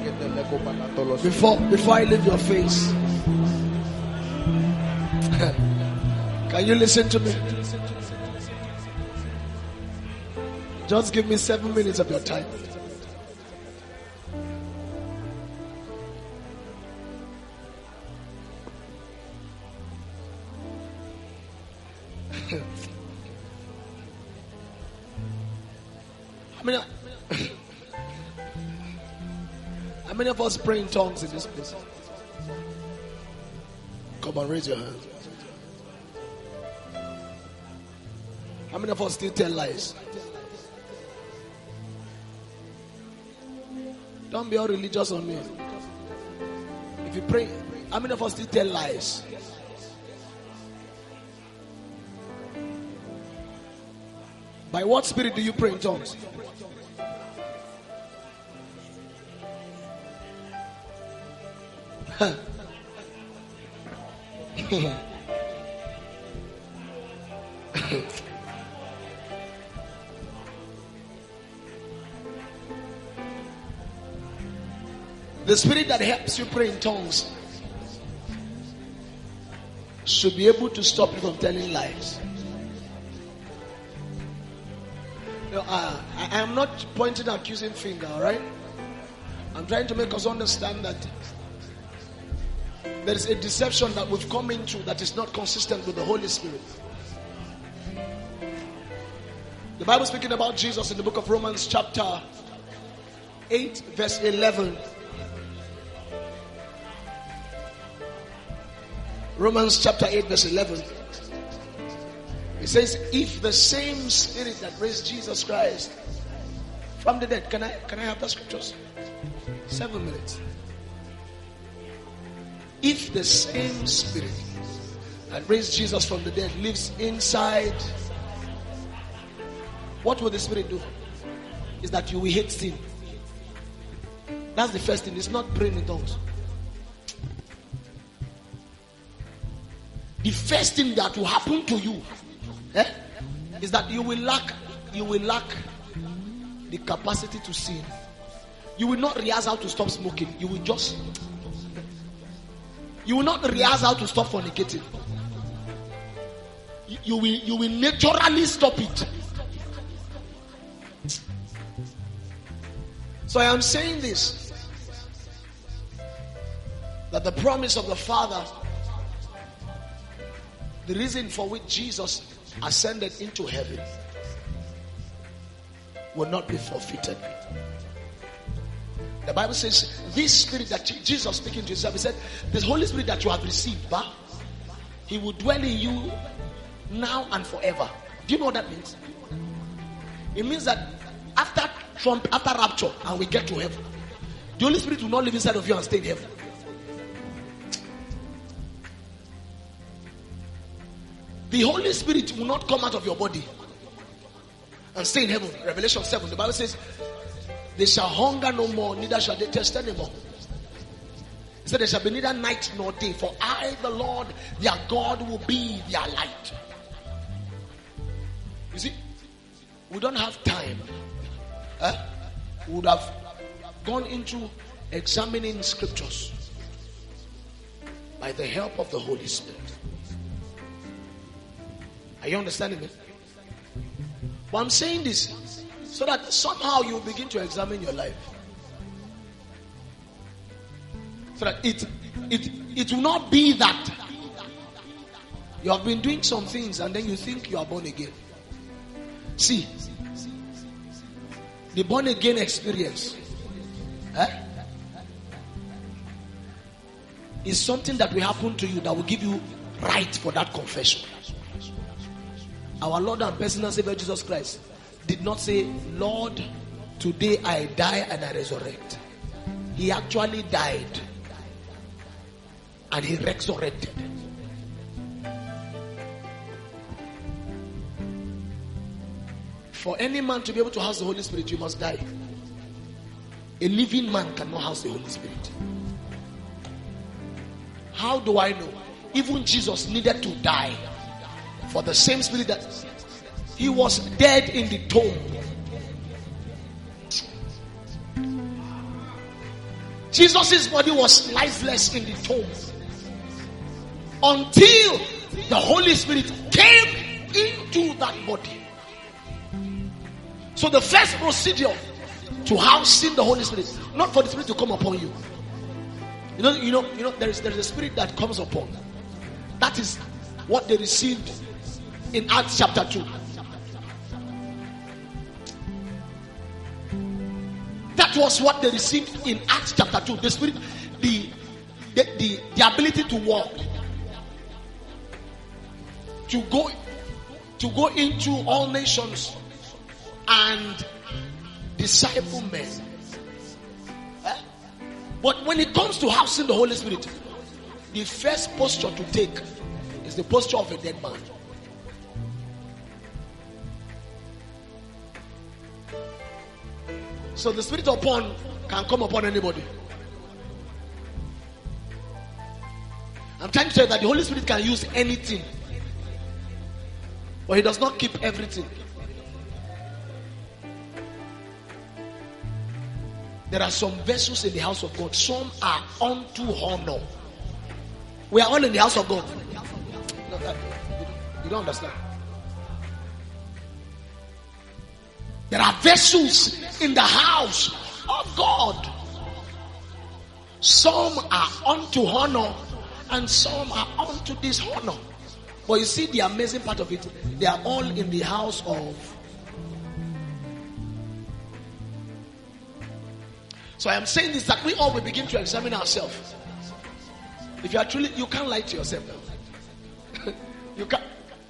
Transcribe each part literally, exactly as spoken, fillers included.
Before, before I leave your face, can you listen to me? Just give me seven minutes of your time. I mean, how many of us pray in tongues in this place? Come on, raise your hand. How many of us still tell lies? Don't be all religious on me. If you pray, how many of us still tell lies? By what spirit do you pray in tongues? The spirit that helps you pray in tongues should be able to stop you from telling lies. No, uh, I am not pointing an accusing finger, all right? I'm trying to make us understand that there is a deception that we've come into that is not consistent with the Holy Spirit. The Bible speaking about Jesus in the book of Romans chapter eight verse eleven. Romans chapter eight verse eleven. It says, if the same spirit that raised Jesus Christ from the dead. Can I can I have the scriptures? Seven minutes. If the same spirit that raised Jesus from the dead lives inside, what will the spirit do? Is that you will hate sin. That's the first thing. It's not praying in tongues. The first thing that will happen to you eh, is that you will lack you will lack the capacity to sin. You will not realize how to stop smoking. You will just you will not realize how to stop fornicating. You, you will you will naturally stop it. So I am saying this, that the promise of the Father, the reason for which Jesus ascended into heaven, will not be forfeited. The Bible says this spirit that Jesus speaking to himself, he said, the Holy Spirit that you have received, bah, he will dwell in you now and forever. Do you know what that means? It means that after Trump, after rapture, and we get to heaven, the Holy Spirit will not live inside of you and stay in heaven. The Holy Spirit will not come out of your body and stay in heaven. Revelation seven, the Bible says, they shall hunger no more, neither shall they thirst anymore. It said, there shall be neither night nor day, for I, the Lord, their God, will be their light. You see, we don't have time. Eh? We would have gone into examining scriptures by the help of the Holy Spirit. Are you understanding me? But I'm saying this so that somehow you begin to examine your life. So that it, it, it will not be that you have been doing some things and then you think you are born again. See, the born again experience eh, is something that will happen to you that will give you right for that confession. Our Lord and personal Savior Jesus Christ did not say, Lord, today I die and I resurrect. He actually died and he resurrected. For any man to be able to house the Holy Spirit, you must die. A living man cannot house the Holy Spirit. How do I know? Even Jesus needed to die for the same spirit that he was dead in the tomb. Jesus' body was lifeless in the tomb until the Holy Spirit came into that body. So the first procedure to housing the Holy Spirit, not for the Spirit to come upon you. You know, you know, you know, there is there is a spirit that comes upon. That is what they received in Acts chapter two. That was what they received in Acts chapter two. The spirit, the the, the, the ability to walk, to go, to go into all nations and disciple men. Eh? But when it comes to housing the Holy Spirit, the first posture to take is the posture of a dead man. So the Spirit upon can come upon anybody. I'm trying to tell you that the Holy Spirit can use anything, but He does not keep everything. There are some vessels in the house of God. Some are unto honor. We are all in the house of God. You don't understand. There are vessels in the house of God. Some are unto honor and some are unto dishonor. But you see the amazing part of it, they are all in the house of. So I am saying this, that we all will begin to examine ourselves. If you are truly, you can't lie to yourself. You can't.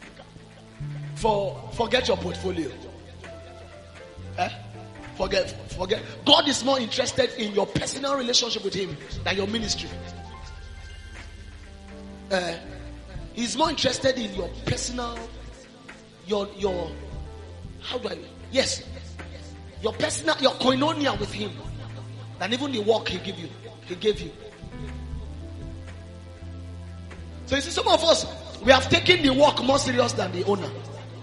For forget your portfolio. Eh? Forget, forget. God is more interested in your personal relationship with Him than your ministry. Uh, he's more interested in your personal, your your. How do I? Yes, your personal, your koinonia with Him, than even the work He give you. He gave you. So you see, some of us, we have taken the work more serious than the owner.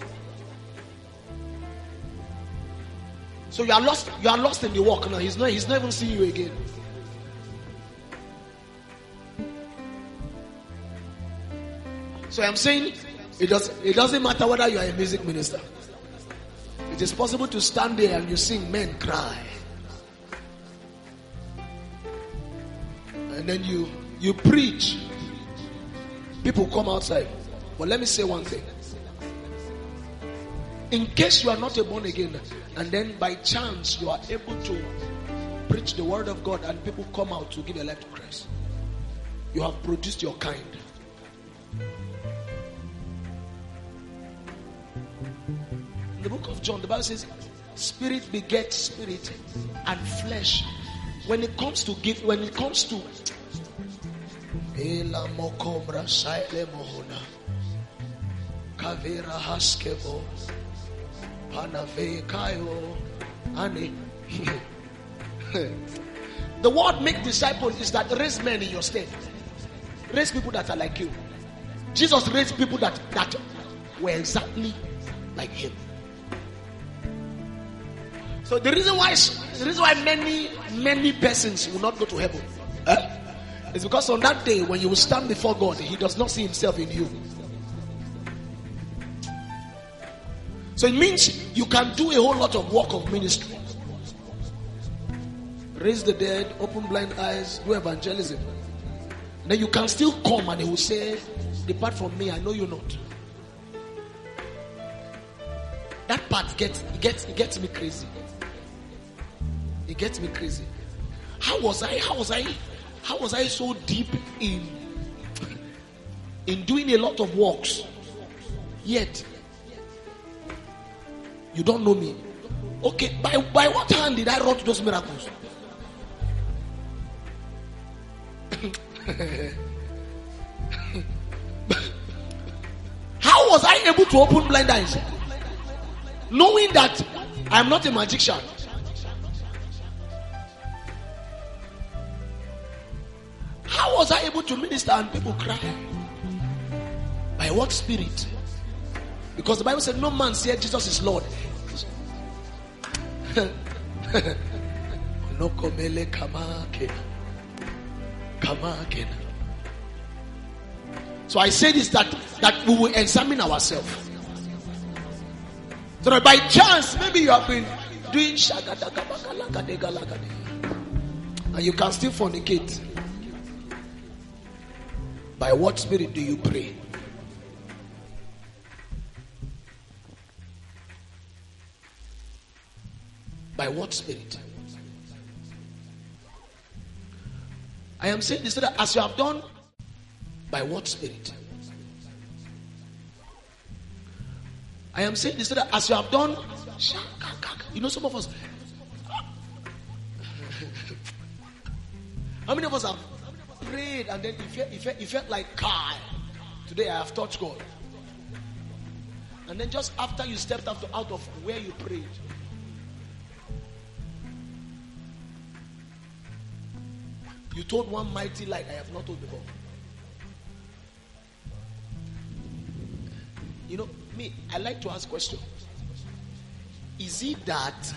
So you are lost. You are lost in the work now. He's not. He's not even seeing you again. So I'm saying, it does. It doesn't matter whether you are a music minister. It is possible to stand there and you sing, men cry, and then you you preach. People come outside. But let me say one thing. In case you are not a born again, and then by chance you are able to preach the word of God and people come out to give their life to Christ, you have produced your kind. In the book of John, the Bible says, spirit begets spirit and flesh. When it comes to give, when it comes to Kavera Haskevo Panavekayo Ani. The word make disciples is that raise men in your state. Raise people that are like you. Jesus raised people that, that were exactly like Him. So the reason why the reason why many many persons will not go to heaven, eh, is because on that day when you will stand before God, He does not see Himself in you. So it means you can do a whole lot of work of ministry. Raise the dead, open blind eyes, do evangelism. Then you can still come and He will say, depart from me, I know you not. That part gets, it gets, it gets me crazy. It gets me crazy. How was I, how was I, how was I so deep in, in doing a lot of works, yet you don't know me? Okay, by, by what hand did I wrought those miracles? How was I able to open blind eyes? Knowing that I am not a magician. How was I able to minister and people cry? By what spirit? Because the Bible said no man said Jesus is Lord. Come again. So I say this, that, that we will examine ourselves. So that by chance, maybe you have been doing and you can still fornicate. By what spirit do you pray? By what spirit? I am saying this so that as you have done, by what spirit? I am saying this so that as you have done, you know, some of us, how many of us have prayed and then you felt, you felt, you felt like, God, today I have touched God. And then just after you stepped out, to, out of where you prayed, you told one mighty lie I have not told before. You know, me, I like to ask questions. Is it that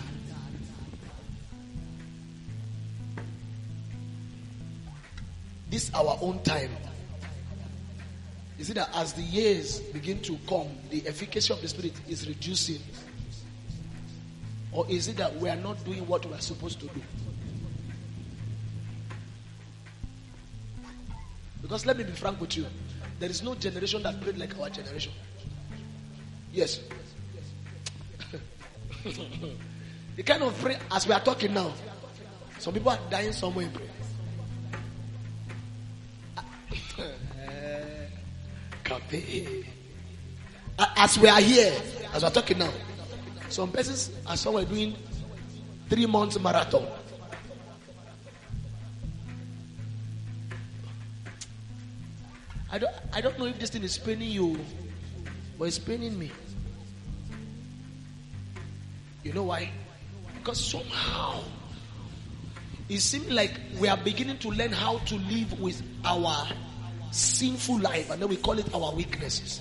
this our own time? Is it that as the years begin to come, the efficacy of the Spirit is reducing? Or is it that we are not doing what we are supposed to do? Because let me be frank with you, there is no generation that prayed like our generation. Yes. The kind of prayer as we are talking now, some people are dying somewhere in prayer. As we are here, as we are talking now, some persons are somewhere doing three months marathon. I don't, I don't know if this thing is paining you, but it's paining me. You know why? Because somehow it seems like we are beginning to learn how to live with our sinful life, and then we call it our weaknesses.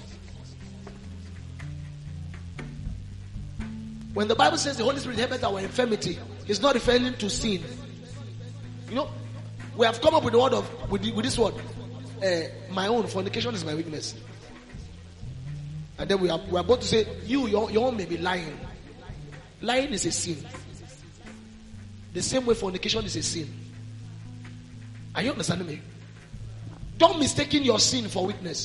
When the Bible says the Holy Spirit helpeth our infirmity, it's not referring to sin. You know, we have come up with the word of with, with this word. Uh, my own fornication is my weakness. And then we are we are about to say, you, your, your own may be lying. Lying is a sin. The same way fornication is a sin. Are you understanding me? Don't mistake your sin for weakness.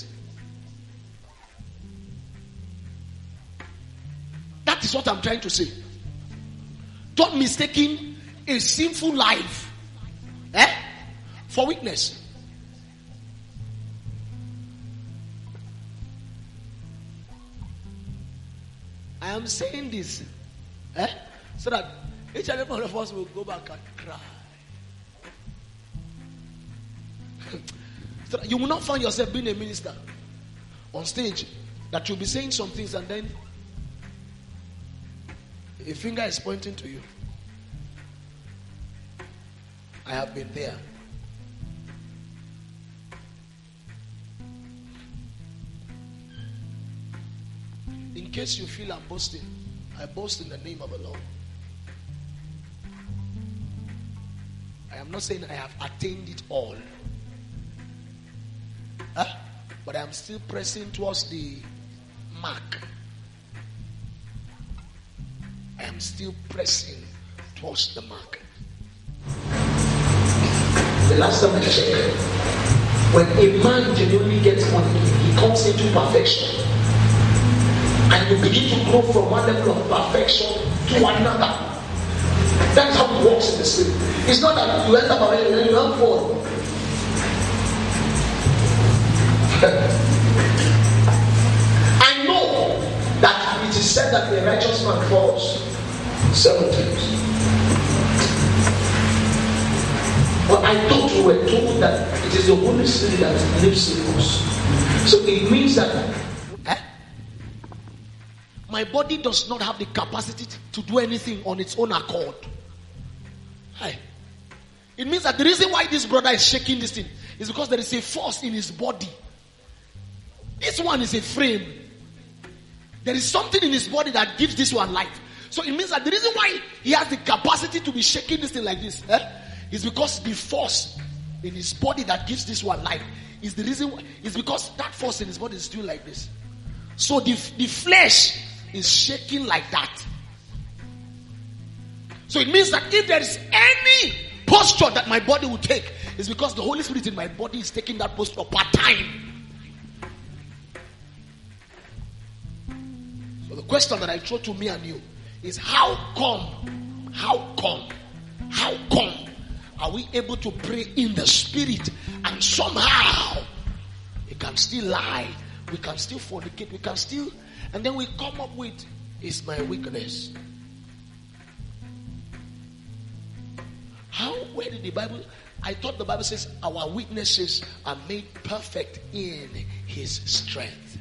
That is what I'm trying to say. Don't mistake a sinful life eh, for weakness. I am saying this eh, so that each and every one of us will go back and cry. So that you will not find yourself being a minister on stage that you'll be saying some things and then a finger is pointing to you. I have been there. In case you feel I'm boasting, I boast in the name of the Lord. I am not saying I have attained it all. Huh? But I am still pressing towards the mark. I am still pressing towards the mark. The last time I checked, when a man genuinely gets money, he comes into perfection. And you begin to grow from one level of perfection to another. That's how it works in the spirit. It's not that you enter perfection and then you don't fall. I know that it is said that a righteous man falls seven times. But I thought we were told that it is the Holy Spirit that lives in us. So it means that eh, my body does not have the capacity to do anything on its own accord. Hey. It means that the reason why this brother is shaking this thing is because there is a force in his body. This one is a frame. There is something in his body that gives this one life. So it means that the reason why he has the capacity to be shaking this thing like this eh, is because the force in his body that gives this one life is the reason why, is because that force in his body is still like this. So the, the flesh is shaking like that. So it means that if there is any posture that my body will take, it's because the Holy Spirit in my body is taking that posture part time. So the question that I throw to me and you is, how come, how come, how come are we able to pray in the spirit and somehow we can still lie, we can still fornicate, we can still, and then we come up with, it's my weakness. How, where did the Bible, I thought the Bible says our weaknesses are made perfect in his strength.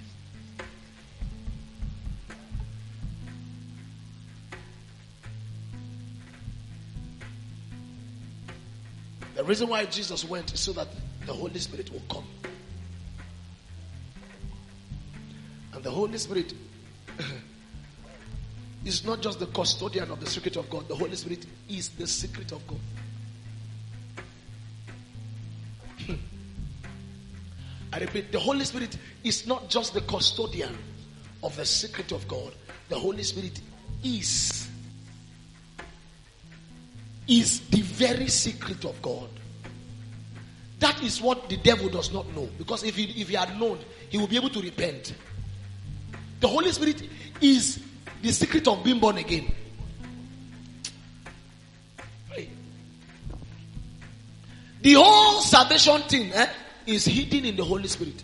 The reason why Jesus went is so that the Holy Spirit will come. And the Holy Spirit is not just the custodian of the secret of God. The Holy Spirit is the secret of God. I repeat, the Holy Spirit is not just the custodian of the secret of God. The Holy Spirit is is the very secret of God. That is what the devil does not know. Because if he, if he had known, he will be able to repent. The Holy Spirit is the secret of being born again. The whole salvation thing eh, is hidden in the Holy Spirit.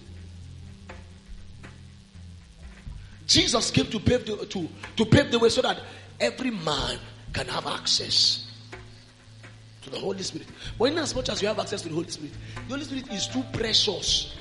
Jesus came to pave the to, to pave the way so that every man can have access to the Holy Spirit. But in as much as you have access to the Holy Spirit, the Holy Spirit is too precious.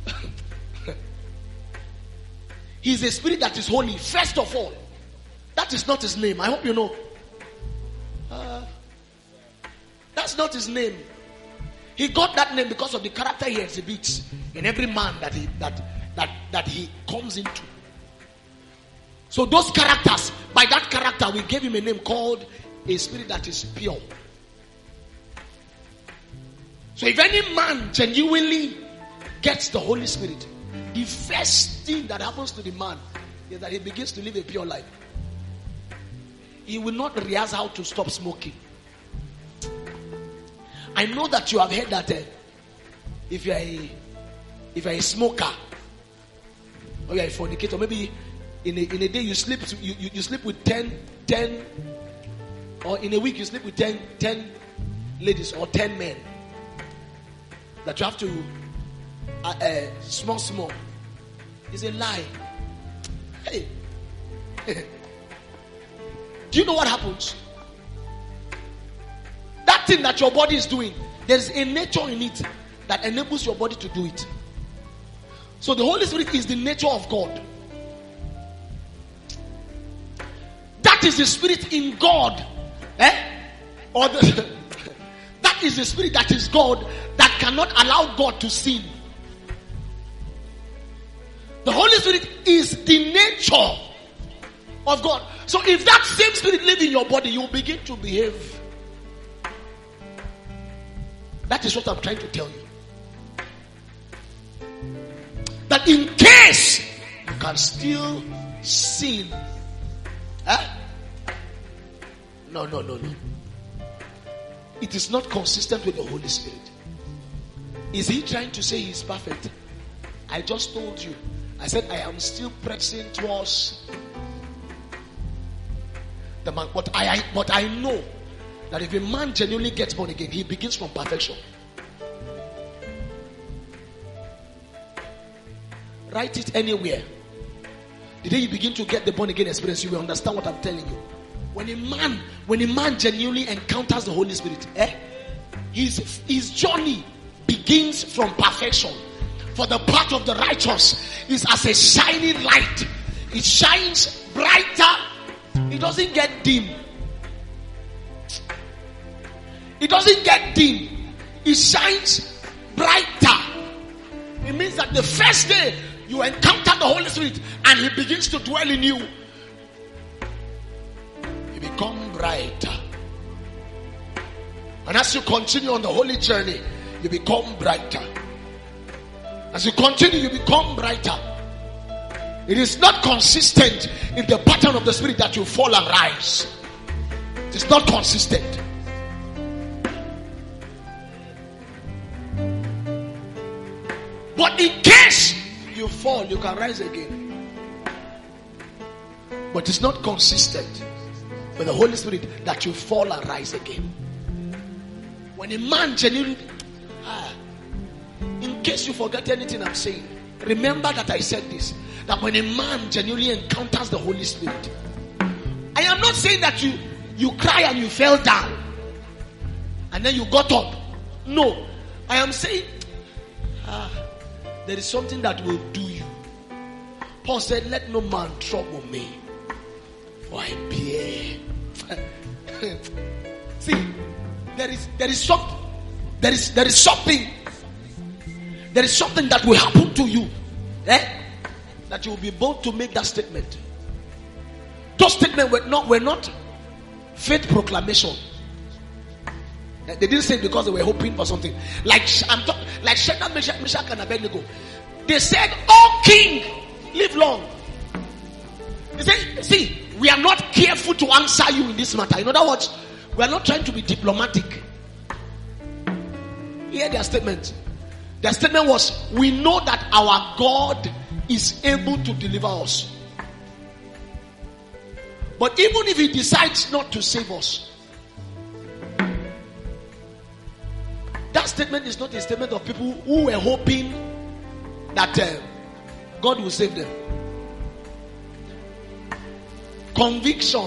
He is a spirit that is holy. First of all, that is not his name. I hope you know. Uh, that's not his name. He got that name because of the character he exhibits in every man that he that that that he comes into. So those characters, by that character, we gave him a name called a spirit that is pure. So if any man genuinely gets the Holy Spirit, the first thing that happens to the man is that he begins to live a pure life. He will not realize how to stop smoking. I know that you have heard that uh, if you are a if you are a smoker or you are a fornicator, maybe in a, in a day you sleep to, you, you, you sleep with ten, ten, or in a week you sleep with ten, ten ladies or ten men that you have to uh, uh, small small. It's a lie. Hey. Do you know what happens? That thing that your body is doing, there's a nature in it that enables your body to do it. So the Holy Spirit is the nature of God. That is the spirit in God. Eh? Or the, that is the spirit that is God that cannot allow God to sin. The Holy Spirit is the nature of God. So if that same spirit lives in your body, you will begin to behave. That is what I'm trying to tell you. That in case you can still sin. Huh? No, no, no, no. It is not consistent with the Holy Spirit. Is he trying to say he's perfect? I just told you. I said I am still pressing towards the man. But I, but I know that if a man genuinely gets born again, he begins from perfection. Write it anywhere. The day you begin to get the born again experience, you will understand what I'm telling you. When a man, when a man genuinely encounters the Holy Spirit, eh, his, his journey begins from perfection. For the path of the righteous is as a shining light. It shines brighter. It doesn't get dim. It doesn't get dim. It shines brighter. It means that the first day you encounter the Holy Spirit and he begins to dwell in you, you become brighter. And as you continue on the holy journey, you become brighter. As you continue, you become brighter. It is not consistent in the pattern of the Spirit that you fall and rise. It is not consistent. But in case you fall, you can rise again. But it's not consistent with the Holy Spirit that you fall and rise again. When a man genuinely, ah, in case you forget anything I'm saying, remember that I said this, that when a man genuinely encounters the Holy Spirit, I am not saying that you you cry and you fell down and then you got up. No, I am saying ah, there is something that will do you. Paul said, let no man trouble me, for I bear. See, there is there is something there is there is something there is something that will happen to you, eh? That you will be bold to make that statement. Those statements were not were not faith proclamation. They didn't say it because they were hoping for something. Like I'm talking, like Shadrach, Meshach, Meshach, and Abednego. They said, "Oh King, live long." They said, "See, we are not careful to answer you in this matter." In other words, we are not trying to be diplomatic. Hear their statement. Their statement was, "We know that our God is able to deliver us. But even if He decides not to save us," that statement is not a statement of people who were hoping that uh, God will save them. Conviction.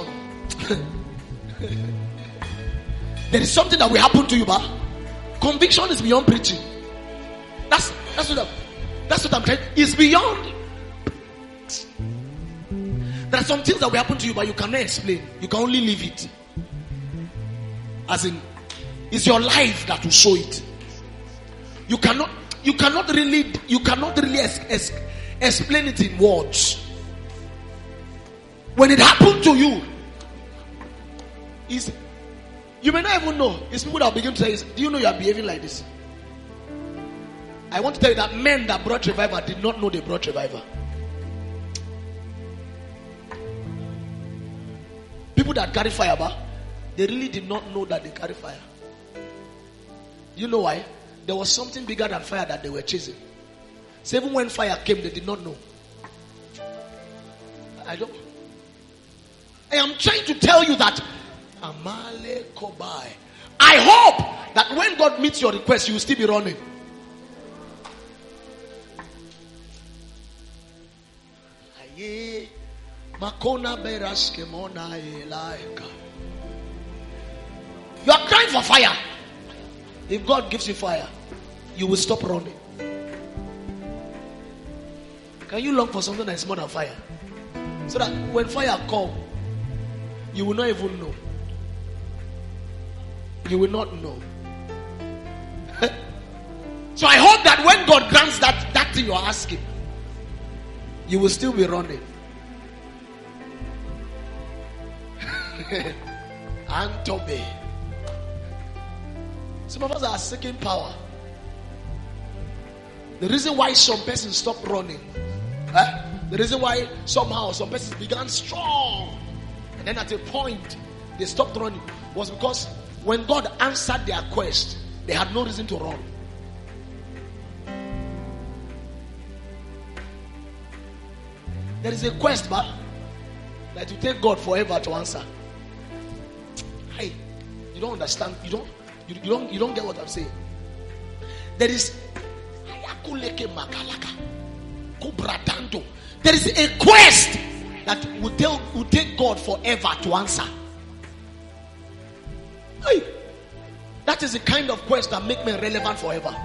There is something that will happen to you, but conviction is beyond preaching. That's that's what I'm, that's what I'm trying. It's beyond. There are some things that will happen to you, but you cannot explain. You can only live it. As in, it's your life that will show it. You cannot, you cannot really, you cannot really es- es- explain it in words. When it happened to you, is you may not even know. It's people that will begin to say, "Do you know you are behaving like this?" I want to tell you that men that brought revival did not know they brought revival. People that carry fire, but they really did not know that they carry fire. You know why? There was something bigger than fire that they were chasing. So even when fire came, they did not know. I don't. I am trying to tell you that Amale Kobai. I hope that when God meets your request, you will still be running. You are crying for fire. If God gives you fire, you will stop running. Can you long for something that is more than fire? So that when fire comes, you will not even know. You will not know. So I hope that when God grants that, that thing you are asking, you will still be running. And obey. Some of us are seeking power. The reason why some persons stop running, eh? The reason why somehow some persons began strong, and then at a point they stopped running, was because when God answered their quest, they had no reason to run. There is a quest, but that will take God forever to answer. Hey, you don't understand. You don't. You, you don't. You don't get what I'm saying. There is. There is a quest that will tell will take God forever to answer. Hey, that is the kind of quest that make me relevant forever.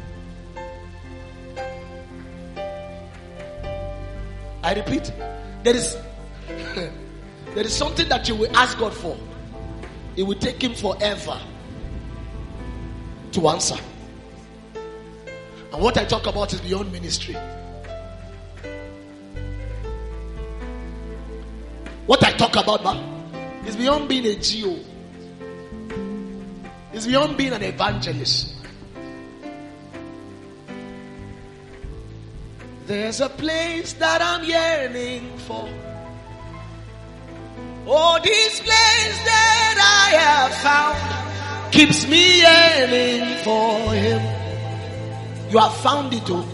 I repeat, there is there is something that you will ask God for. It will take Him forever to answer. And what I talk about is beyond ministry. What I talk about ma, is beyond being a G O. It's beyond being an evangelist. There's a place that I'm yearning for. Oh, this place that I have found keeps me yearning for Him. You have found it, oh.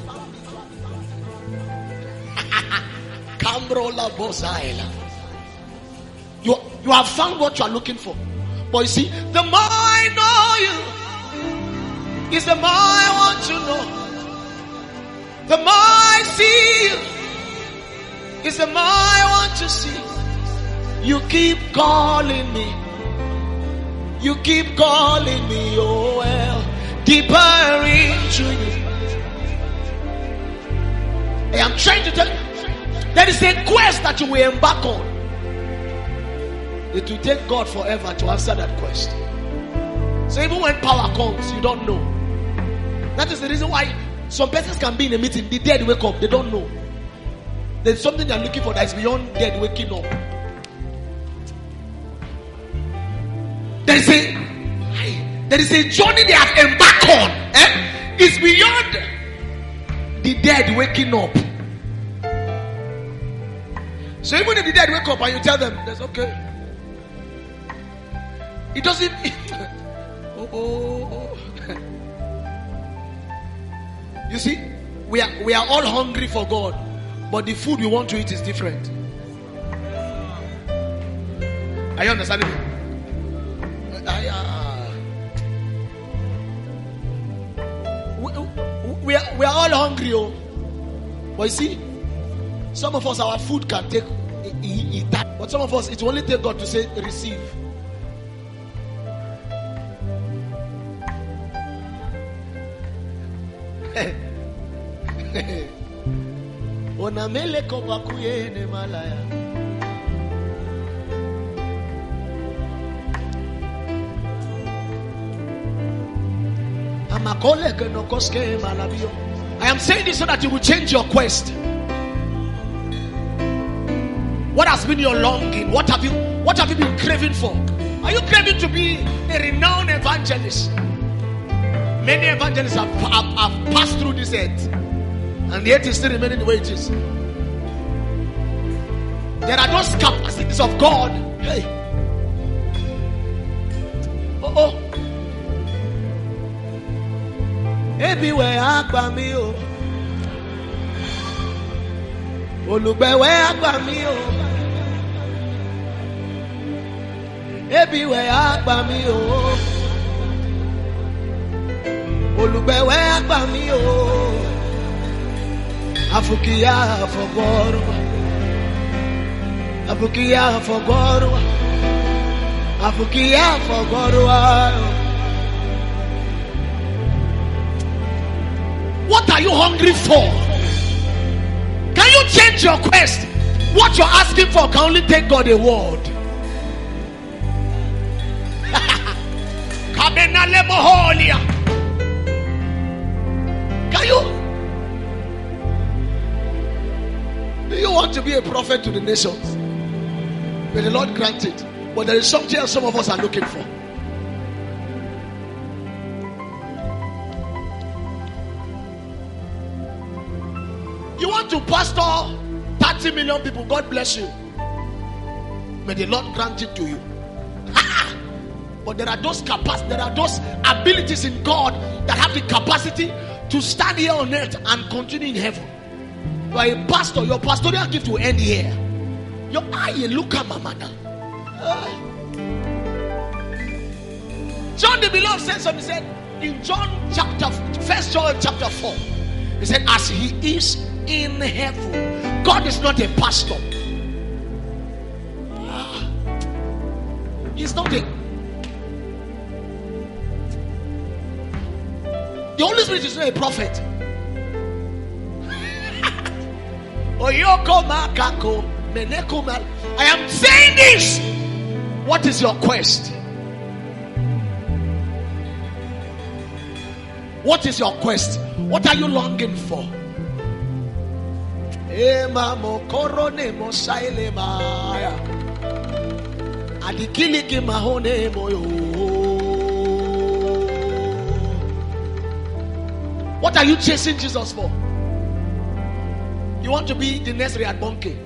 Cambrola Bosaila. You, you have found what you are looking for. But you see, the more I know you, is the more I want to know. The more I see you, is the more I want to see. You keep calling me. You keep calling me, oh well, deeper into you. I am trying to tell you, there is a quest that you will embark on. It will take God forever to answer that quest. So even when power comes, you don't know. That is the reason why some persons can be in a meeting, the dead wake up, they don't know. There's something they're looking for that is beyond dead waking up. There is a, there is a journey they have embarked on. Eh? It's beyond the dead waking up. So even if the dead wake up and you tell them, that's okay. It doesn't. oh, oh, oh. You see, we are we are all hungry for God, but the food we want to eat is different. Are you understanding me? I, uh, we, we, are, we are all hungry, oh. But you see, some of us, our food can take eat that, but some of us, it will only take God to say receive. Onamele kobakuye ne malaya. I am saying this so that you will change your quest. What has been your longing? What have you what have you been craving for? Are you craving to be a renowned evangelist? Many evangelists have, have, have passed through this earth, and yet it's still remaining the way it is. There are those capacities of God. Hey. Oh oh. Everywhere agba mi o, olugbewe agba mi o. Everywhere agba mi o, olugbewe agba mi o. Afukiya fogoru, afukiya fogoru, afukiya fogoru. What are you hungry for? Can you change your quest? What you're asking for can only take God a word. Can you? Do you want to be a prophet to the nations? May the Lord grant it. But there is something else some of us are looking for. You want to pastor thirty million people, God bless you. May the Lord grant it to you. But there are those capacities, there are those abilities in God that have the capacity to stand here on earth and continue in heaven. You are a pastor, your pastoral gift will end here. Your eye, look at Mama now. John the Beloved said something. He said in John chapter, First John chapter four, he said, as he is in heaven. God is not a pastor. He's not a. The Holy Spirit is not a prophet. I am saying this. What is your quest? What is your quest? What are you longing for? What are you chasing Jesus for? You want to be the next Riyad Bonke?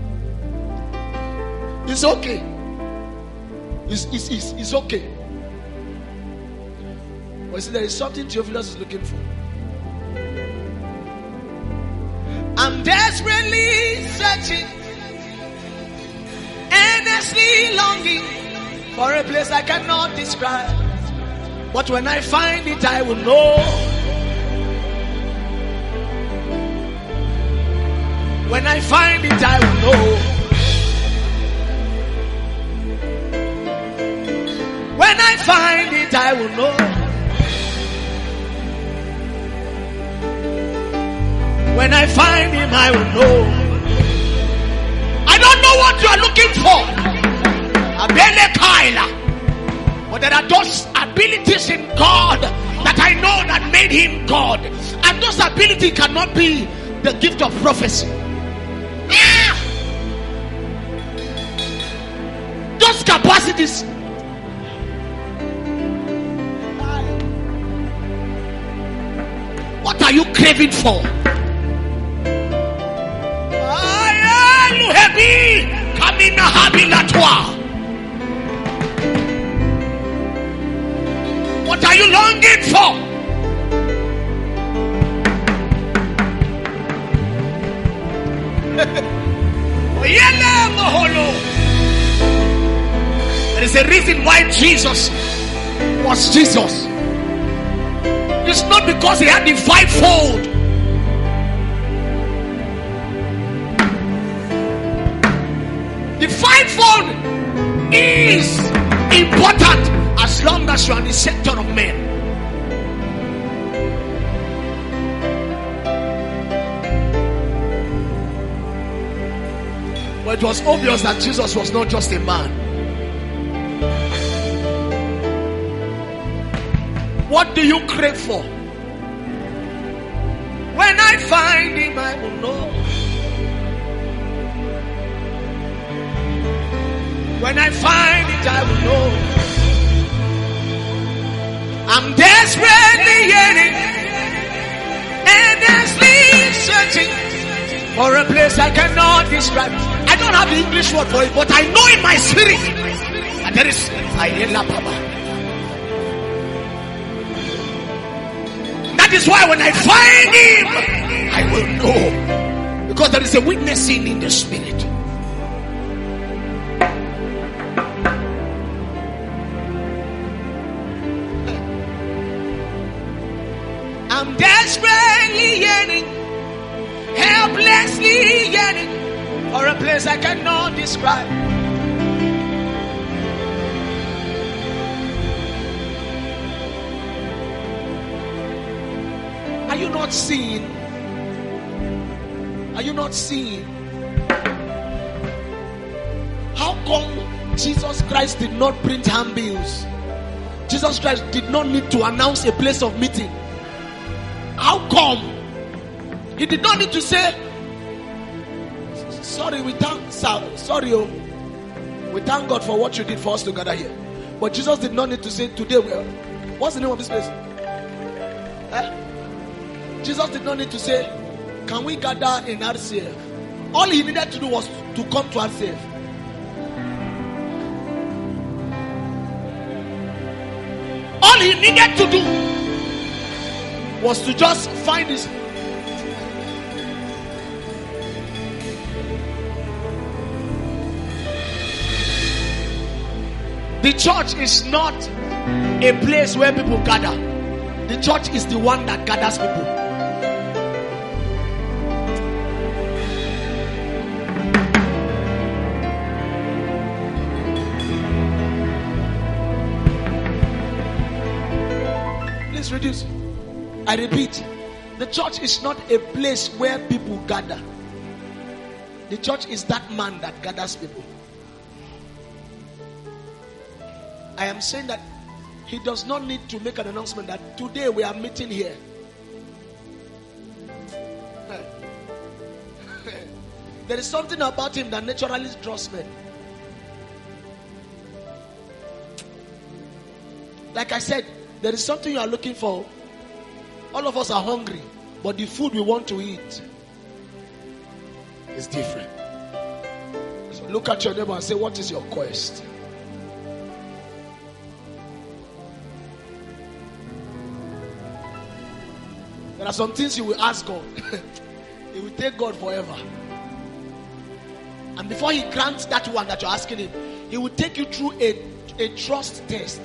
It's okay. It's, it's, it's, it's okay. But you see, there is something Theophilus is looking for. I'm desperately searching, earnestly longing for a place I cannot describe. But when I find it, I will know. When I find it, I will know. When I find it, I will know. When I find him, I will know. I don't know what you are looking for. Abele Kaila. But there are those abilities in God that I know that made him God. And those abilities cannot be the gift of prophecy. Ah! Those capacities. What are you craving for? What are you longing for? There is a reason why Jesus was Jesus. It's not because he had the fivefold. The fivefold is important as long as you are in the center of men. But it was obvious that Jesus was not just a man. What do you crave for? When I find him, I will know. When I find it, I will know. I'm desperately yearning, endlessly searching for a place I cannot describe. I don't have the English word for it, but I know in my spirit that there is Ayela Baba. That is why when I find him, I will know, because there is a witnessing in the spirit. I'm desperately yearning, helplessly yearning for a place I cannot describe. Are you not seeing? Are you not seeing? How come Jesus Christ did not print handbills? Jesus Christ did not need to announce a place of meeting. How come? He did not need to say, sorry, we thank, sorry, oh, we thank God for what you did for us to gather here. But Jesus did not need to say, today, we are, what's the name of this place? Eh? Jesus did not need to say, can we gather in R C F? All he needed to do was to come to R C F. All he needed to do was to just find his. The church is not a place where people gather. The church is the one that gathers people. Please reduce. I repeat, the church is not a place where people gather. The church is that man that gathers people. I am saying that he does not need to make an announcement that today we are meeting here. There is something about him that naturally draws men. Like I said, there is something you are looking for. All of us are hungry, but the food we want to eat. It's different. So look at your neighbor and say, what is your quest? There are some things you will ask God. It will take God forever. And before he grants that one that you're asking him, he will take you through a, a trust test.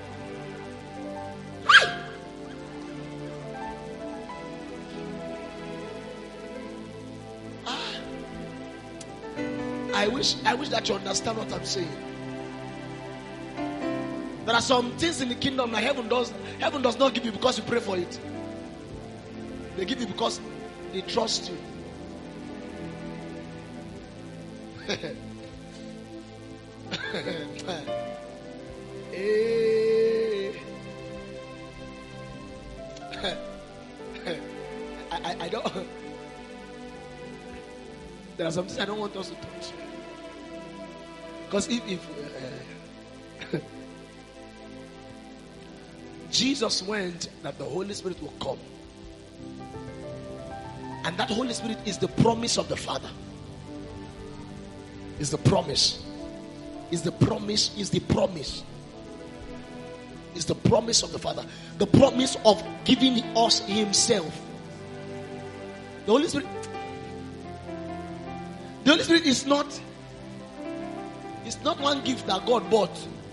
Ah. I wish I wish that you understand what I'm saying. There are some things in the kingdom that heaven does heaven does not give you because you pray for it. They give you because they trust you. Hey. I, I, I don't. There are some things I don't want us to touch. Because if, if uh, Jesus went that the Holy Spirit will come. And that Holy Spirit is the promise of the Father. Is the promise. Is the promise. Is the promise. Is the promise of the Father. The promise of giving us Himself. The Holy Spirit. The Holy Spirit is not. It's not one gift that God bought.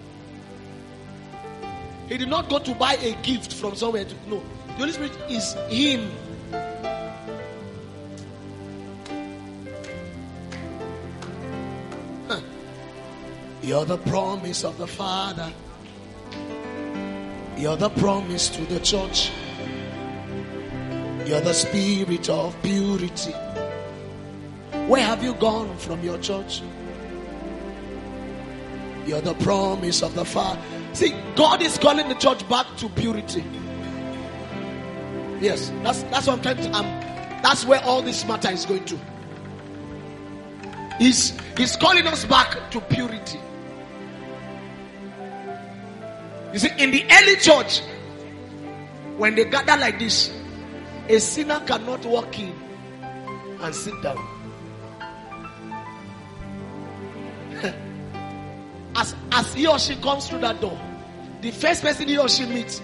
He did not go to buy a gift from somewhere. To, no. The Holy Spirit is Him. Huh. You're the promise of the Father. You're the promise to the church. You're the spirit of purity. Where have you gone from your church? You're the promise of the Father. See, God is calling the church back to purity. Yes, that's that's what I'm trying to. Um, that's where all this matter is going to. He's He's calling us back to purity. You see, in the early church, when they gather like this, a sinner cannot walk in and sit down. As, as he or she comes through that door, the first person he or she meets,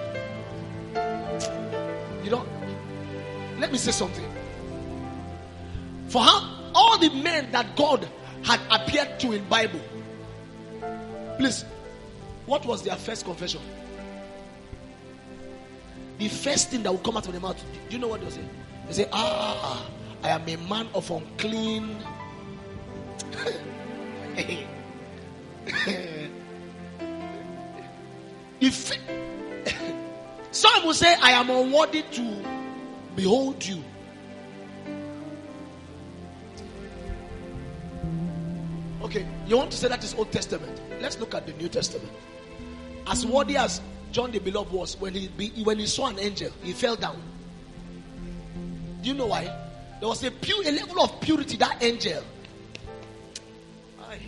you know, let me say something. For how all the men that God had appeared to in Bible, please, what was their first confession? The first thing that would come out of their mouth, do you know what they say? They say, ah, I am a man of unclean. If some will say, I am unworthy to behold you. Okay, you want to say that is Old Testament? Let's look at the New Testament. As worthy as John the Beloved was, when he when he saw an angel, he fell down. Do you know why? There was a pure a level of purity that angel. Aye.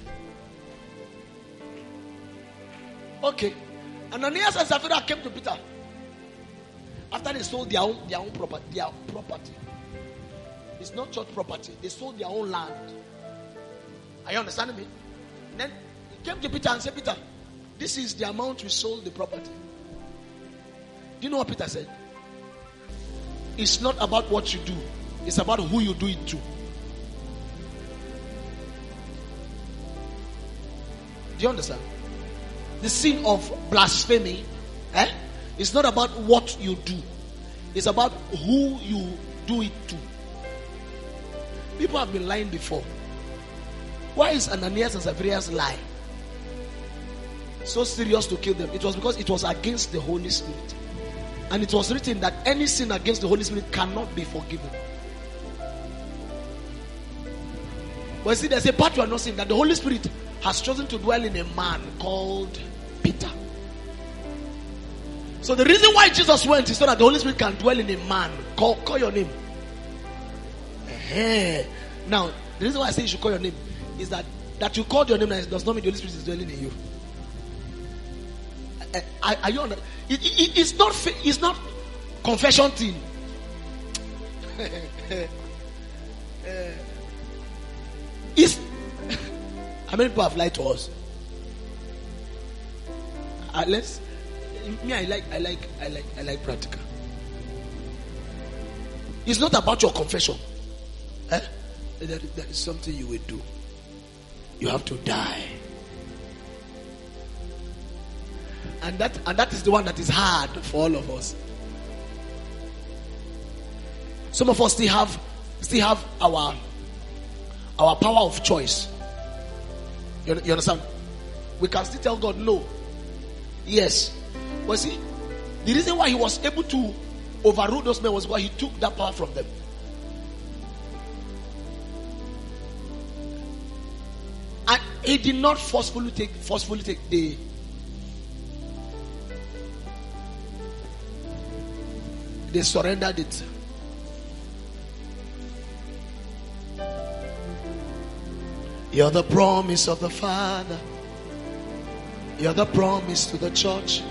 Okay. Ananias and Sapphira came to Peter after they sold their own their own property. Their property. It's not church property. They sold their own land. Are you understanding me? And then he came to Peter and said, Peter, this is the amount we sold the property. Do you know what Peter said? It's not about what you do. It's about who you do it to. Do you understand? The sin of blasphemy, eh? It's not about what you do. It's about who you do it to. People have been lying before. Why is Ananias and Sapphira's lie so serious to kill them? It was because it was against the Holy Spirit. And it was written that any sin against the Holy Spirit cannot be forgiven. But see, there's a part you are not seeing, that the Holy Spirit has chosen to dwell in a man called Peter. So the reason why Jesus went is so that the Holy Spirit can dwell in a man. Call, call your name. Uh-huh. Now, the reason why I say you should call your name is that that you called your name does not mean the Holy Spirit is dwelling in you. Uh, are, are you on? It, it, it's not. It's not confession thing. uh, Is how many people have lied to us? Uh, let's me, I like, I like, I like, I like practical. It's not about your confession. Eh? That, that is something you will do. You have to die. And that and that is the one that is hard for all of us. Some of us still have still have our our power of choice. You, you understand? We can still tell God no. Yes. But see, the reason why he was able to overrule those men was because he took that power from them. And he did not forcefully take forcefully take the they surrendered it. You're the promise of the Father. You're the promise to the church.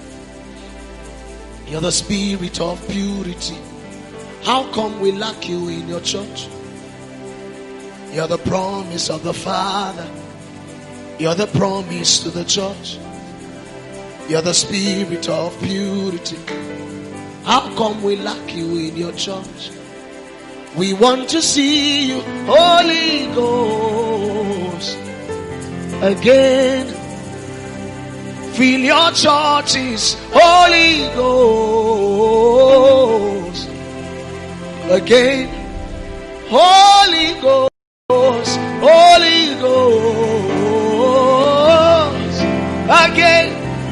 You're the spirit of purity. How come we lack you in your church? You're the promise of the Father. You're the promise to the church. You're the spirit of purity. How come we lack you in your church? We want to see you, Holy Ghost, again. Fill your churches, Holy Ghost, again. Holy Ghost, Holy Ghost, again.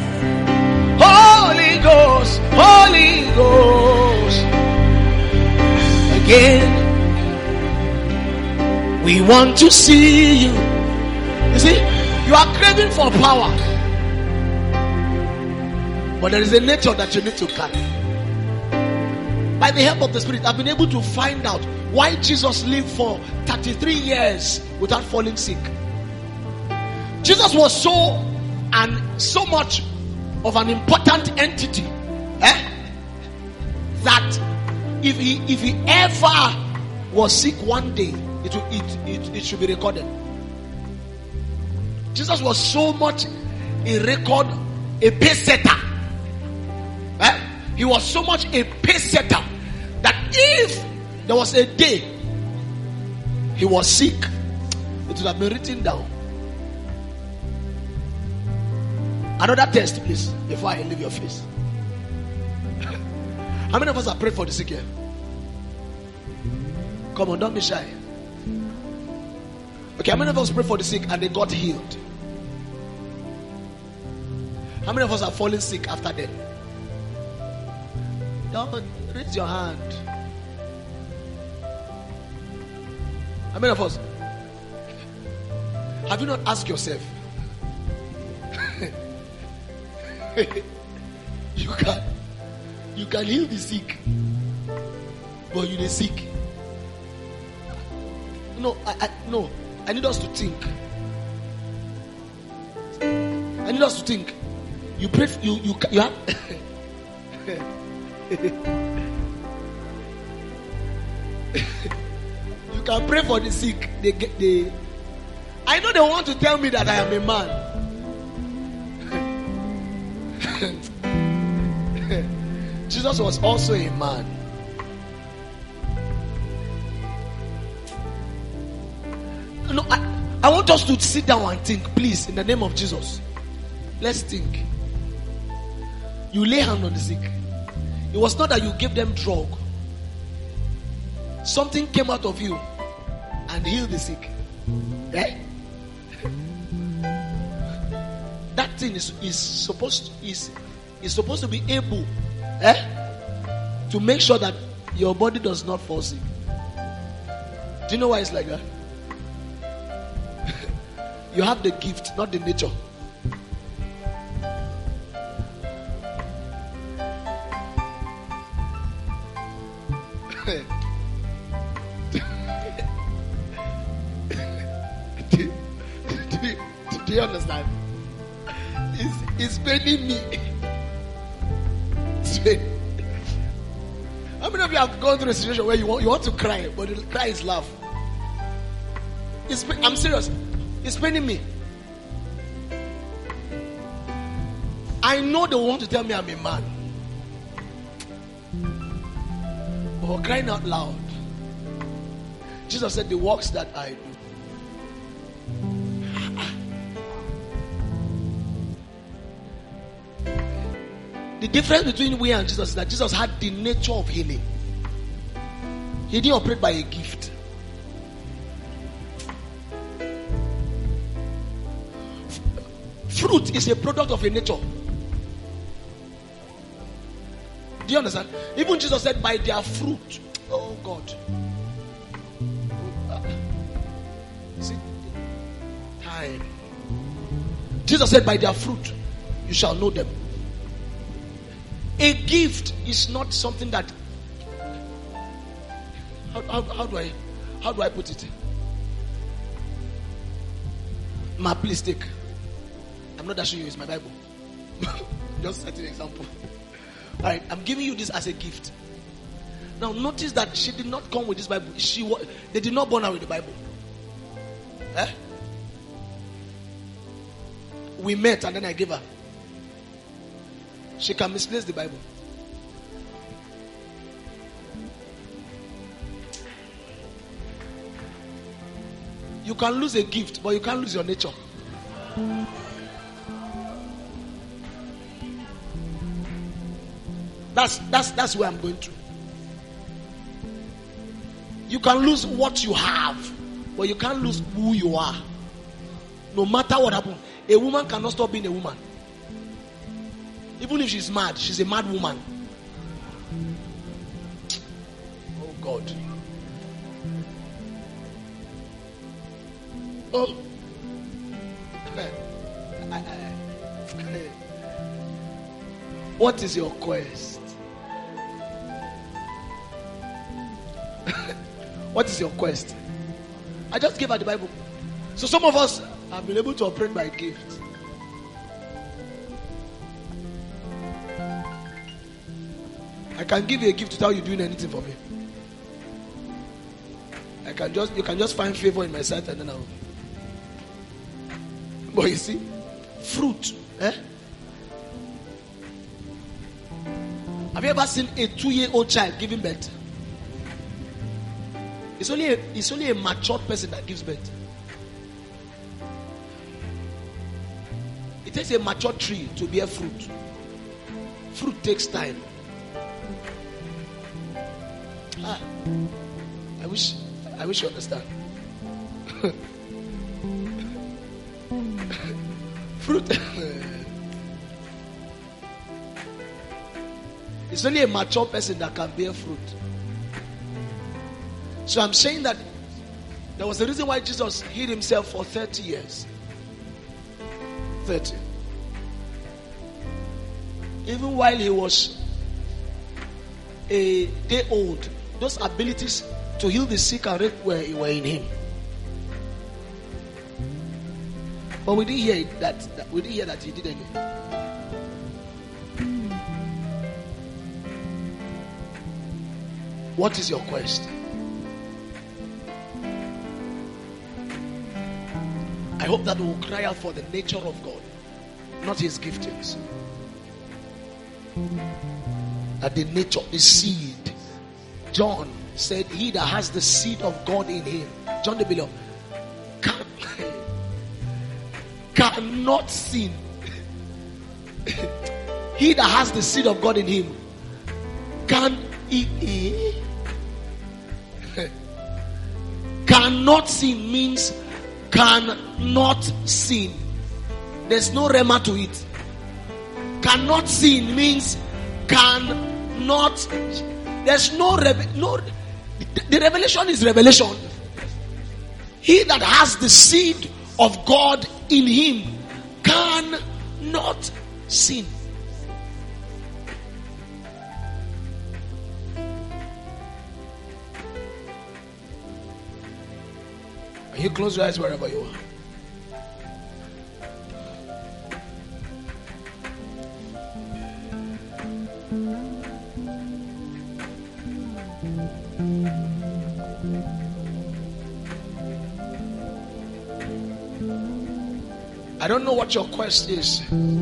Holy Ghost, Holy Ghost, again. We want to see you. You see, you are craving for power, but there is a nature that you need to carry. By the help of the Spirit, I've been able to find out why Jesus lived for thirty-three years without falling sick. Jesus was so and so much of an important entity, eh? that if he if he ever was sick one day, it, will, it, it, it should be recorded. Jesus was so much a record, a pace setter. Eh? He was so much a pace setter that if there was a day he was sick, it would have been written down. Another test, please, before I leave your face. How many of us have prayed for the sick here? Come on, don't be shy. Okay, how many of us prayed for the sick and they got healed? How many of us are falling sick after that? Don't raise your hand. How many of us? Have you not asked yourself? you can you can heal the sick, but you the sick. No, I, I no. I need us to think. I need us to think. You pray. You you you have. You can pray for the sick. They get they. I know they want to tell me that I am a man. Jesus was also a man. No, I, I want us to sit down and think, please, in the name of Jesus. Let's think. You lay hand on the sick. It was not that you gave them drug. Something came out of you and healed the sick. Right? That thing is, is supposed to, is is supposed to be able, eh, to make sure that your body does not fall sick. Do you know why it's like that? You have the gift, not the nature. do, do, do, do you understand? It's, it's paining me. It's paining. How many of you have gone through a situation where you want, you want to cry, but the cry is laugh? It's, I'm serious. It's paining me. I know they want to tell me I'm a man. But for crying out loud, Jesus said, the works that I do. The difference between we and Jesus is that Jesus had the nature of healing. He didn't operate by a gift. Fruit is a product of a nature. Do you understand? Even Jesus said, by their fruit. Oh God. Is it time? Jesus said, by their fruit you shall know them. A gift is not something that. How, how, how do I how do I put it? Ma, please take. I'm not asking you, it's my Bible. Just set an example. Alright, I'm giving you this as a gift. Now notice that she did not come with this Bible. She was, they did not born her with the Bible. Eh? We met and then I gave her. She can misplace the Bible. You can lose a gift, but you can't lose your nature. That's that's that's where I'm going to. You can lose what you have, but you can't lose who you are. No matter what happens, a woman cannot stop being a woman. Even if she's mad, she's a mad woman. Oh God. Oh. What is your quest? What is your quest? I just gave her the Bible. So some of us have been able to operate by gift. I can give you a gift without you doing anything for me. I can just you can just find favor in my sight and then I'll. But you see, fruit, eh? Have you ever seen a two-year-old child giving birth? It's only a, it's only a matured person that gives birth. It takes a mature tree to bear fruit. Fruit takes time. Ah, I wish, I wish you understand. Fruit. It's only a mature person that can bear fruit. So I'm saying that there was a reason why Jesus hid himself for thirty years. thirty. Even while he was a day old, those abilities to heal the sick and rape were, were in him. But we didn't hear it, that, that we didn't hear that he did anything. What is your quest? I hope that we will cry out for the nature of God, not his giftings. That the nature, the seed. John said, he that has the seed of God in him, John the Beloved, can, cannot sin. He that has the seed of God in him can he, cannot sin means cannot sin. There's no rema to it. Cannot sin means cannot. There's no no. The revelation is revelation. He that has the seed of God in him cannot sin. You close your eyes wherever you are. I don't know what your quest is.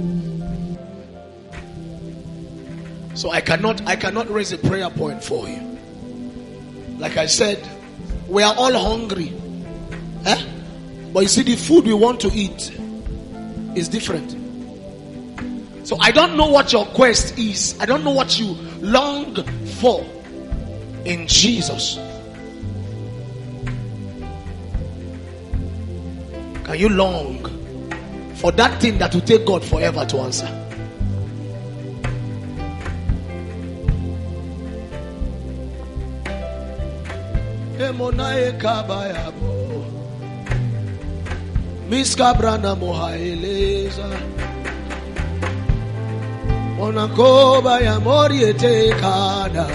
So I cannot I cannot raise a prayer point for you. Like I said, we are all hungry. Eh? But you see, the food we want to eat is different. So I don't know what your quest is. I don't know what you long for in Jesus. Can you long for that thing that will take God forever to answer? Miskabrana mohaeleza Onakoba ya moriete kada.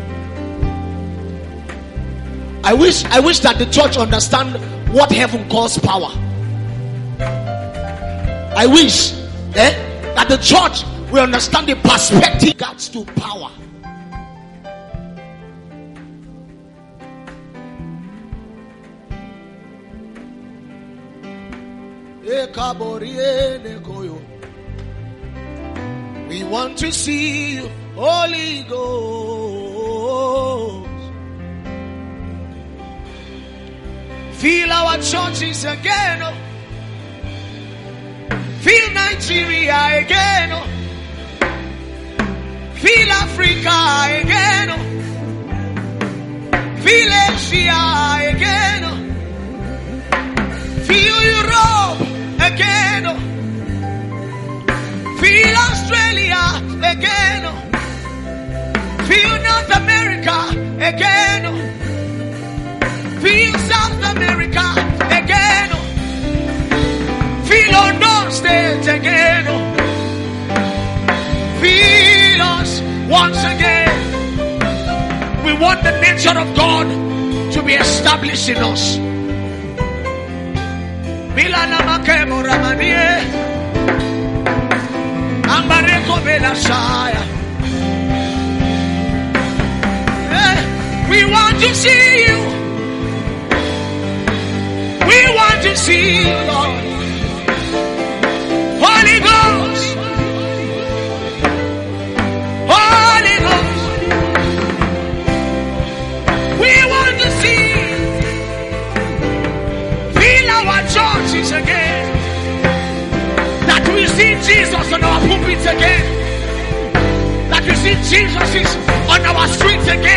I wish I wish that the church understand what heaven calls power. I wish eh, that the church will understand the perspective regards to power. We want to see you, Holy Ghost. Fill our churches again. Oh. Fill Nigeria again. Oh. Fill Africa again. Oh. Fill Asia again. Oh. Fill Europe again. Oh. Feel Australia again. Feel North America again. Feel South America again. Feel Unknown States again. Feel us once again. We want the nature of God to be established in us. Milana Makemo Ramanie. We want to see you. We want to see you, Lord. Holy Ghost. Holy Ghost. We want to see you. Fill our churches again. That we see Jesus on our pulpits again. That we see Jesus on our streets again.